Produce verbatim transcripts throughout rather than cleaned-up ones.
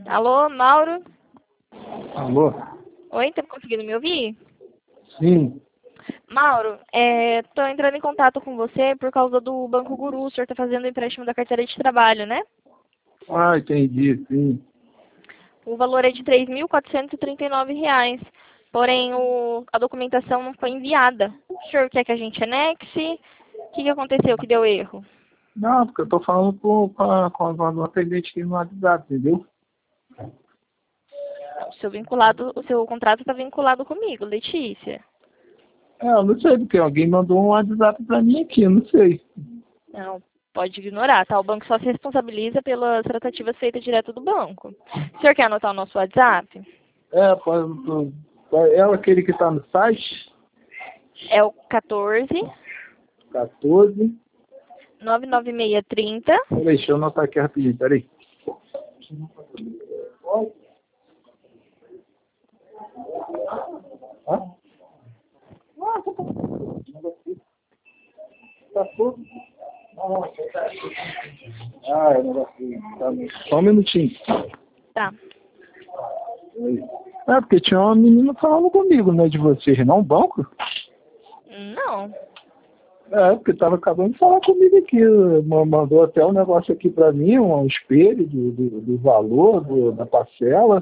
Alô, Mauro? Alô? Oi, tá conseguindo me ouvir? Sim. Mauro, é, tô entrando em contato com você por causa do Banco Guru. O senhor tá fazendo o empréstimo da carteira de trabalho, né? Ah, entendi, sim. O valor é de três mil quatrocentos e trinta e nove reais. Porém, o, a documentação não foi enviada. O senhor quer que a gente anexe? O que, que aconteceu que deu erro? Não, porque eu tô falando com, com, a, com a atendente aqui no WhatsApp, entendeu? O seu, vinculado, o seu contrato está vinculado comigo, Letícia. É, eu não sei, porque alguém mandou um WhatsApp pra mim aqui, eu não sei. Não, pode ignorar, tá? O banco só se responsabiliza pelas tratativas feitas direto do banco. O senhor quer anotar o nosso WhatsApp? É, pode, pode, ela aquele que tá no site? É o quatorze, quatorze. nove nove seis trinta. Peraí, deixa eu anotar aqui rapidinho, peraí. Hã? Tá tudo? Ah, é negócio. Tá, só um minutinho. Tá. É, porque tinha uma menina falando comigo, né, de vocês, não, banco? Não. É, porque tava acabando de falar comigo aqui, ma- mandou até um negócio aqui pra mim, um espelho do, do, do valor, do, da parcela.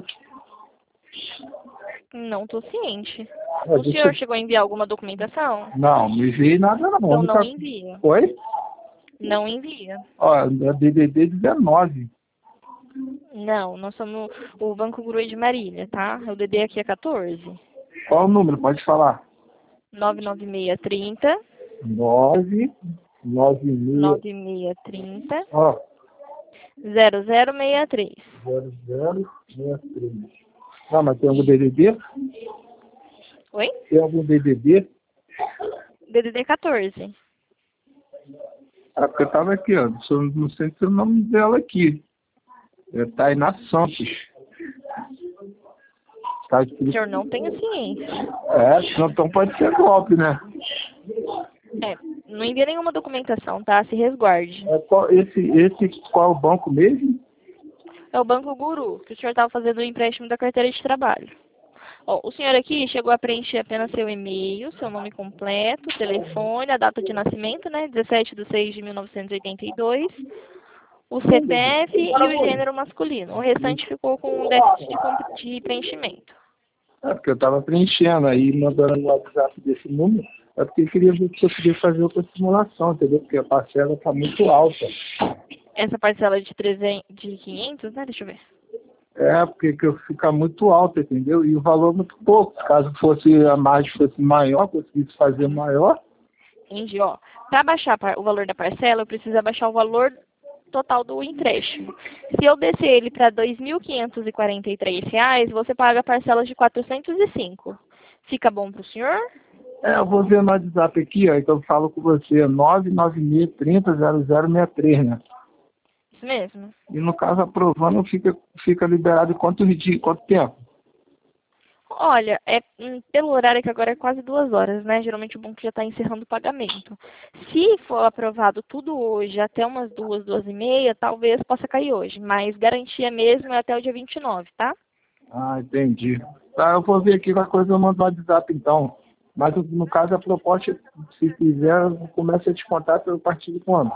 Não tô ciente. Ah, O deixa senhor eu- chegou a enviar alguma documentação? Não, não enviei nada não. A Então não única... envia. Oi? Não envia. Ó, é D D D dezenove. Não, nós somos o Banco Guru de Marília, tá? O D D aqui é quatorze. Qual o número? Pode falar. nove nove seis trinta. nove nove seis. nove seis trinta. Ó, zero zero seis três. zero zero seis três. Não, mas tem algum D D D? Oi? Tem algum D D D? D D D quatorze. Ah, porque eu tava aqui, ó. Só não sei se é o nome dela aqui. É Tainá Santos. Tá O escrito. senhor não tem a ciência. É, então pode ser golpe, né? É, não envia nenhuma documentação, tá? Se resguarde. É, qual, esse, esse, qual é o banco mesmo? É o Banco Guru, que o senhor estava fazendo o empréstimo da carteira de trabalho. Ó, o senhor aqui chegou a preencher apenas seu e-mail, seu nome completo, telefone, a data de nascimento, né? dezessete de seis de mil novecentos e oitenta e dois, o C P F e o gênero masculino. O restante ficou com um déficit de, comp- de preenchimento. É, porque eu tava preenchendo aí, mandando no WhatsApp desse número. É porque eu queria ver se eu podia fazer outra simulação, entendeu? Porque a parcela tá muito alta. Essa parcela de, trezentos, de quinhentos, né? Deixa eu ver. É, porque que eu fica muito alta, entendeu? E o valor muito pouco. Caso fosse a margem fosse maior, conseguisse fazer maior. Entendi, ó. Para baixar par- o valor da parcela, eu preciso abaixar o valor total do empréstimo. Se eu descer ele para dois mil quinhentos e quarenta e três reais, você paga parcelas de quatrocentos e cinco. Fica bom para o senhor? É, eu vou ver no WhatsApp aqui, ó, então eu falo com você, nove nove seis trinta zero zero seis três, né? Isso mesmo. E no caso, aprovando, fica, fica liberado em quantos dias, quanto tempo? Olha, é hum, pelo horário que agora é quase duas horas, né? Geralmente o banco já está encerrando o pagamento. Se for aprovado tudo hoje, até umas duas, duas e meia, talvez possa cair hoje. Mas garantia mesmo é até o dia vinte e nove, tá? Ah, entendi. Tá, eu vou ver aqui qualquer coisa, eu mando no WhatsApp então. Mas no caso, a proposta, se quiser, começa a descontar pelo partido quando?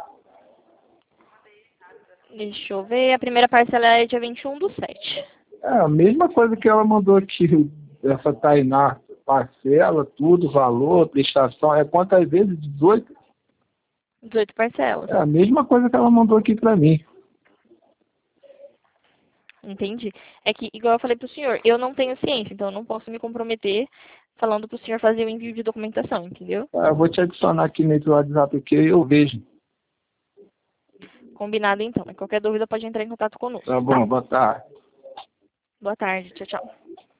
Deixa eu ver. A primeira parcela é dia vinte e um do sete. É, a mesma coisa que ela mandou aqui, essa Tainá, parcela, tudo, valor, prestação, é quantas vezes? dezoito? dezoito parcelas. É a mesma coisa que ela mandou aqui pra mim. Entendi. É que, igual eu falei pro senhor, eu não tenho ciência, então eu não posso me comprometer falando pro senhor fazer o envio de documentação, entendeu? Tá, eu vou te adicionar aqui nesse WhatsApp aqui e eu vejo. Combinado então. Qualquer dúvida pode entrar em contato conosco, Tá tá? bom, boa tarde. Boa tarde. Tchau, tchau.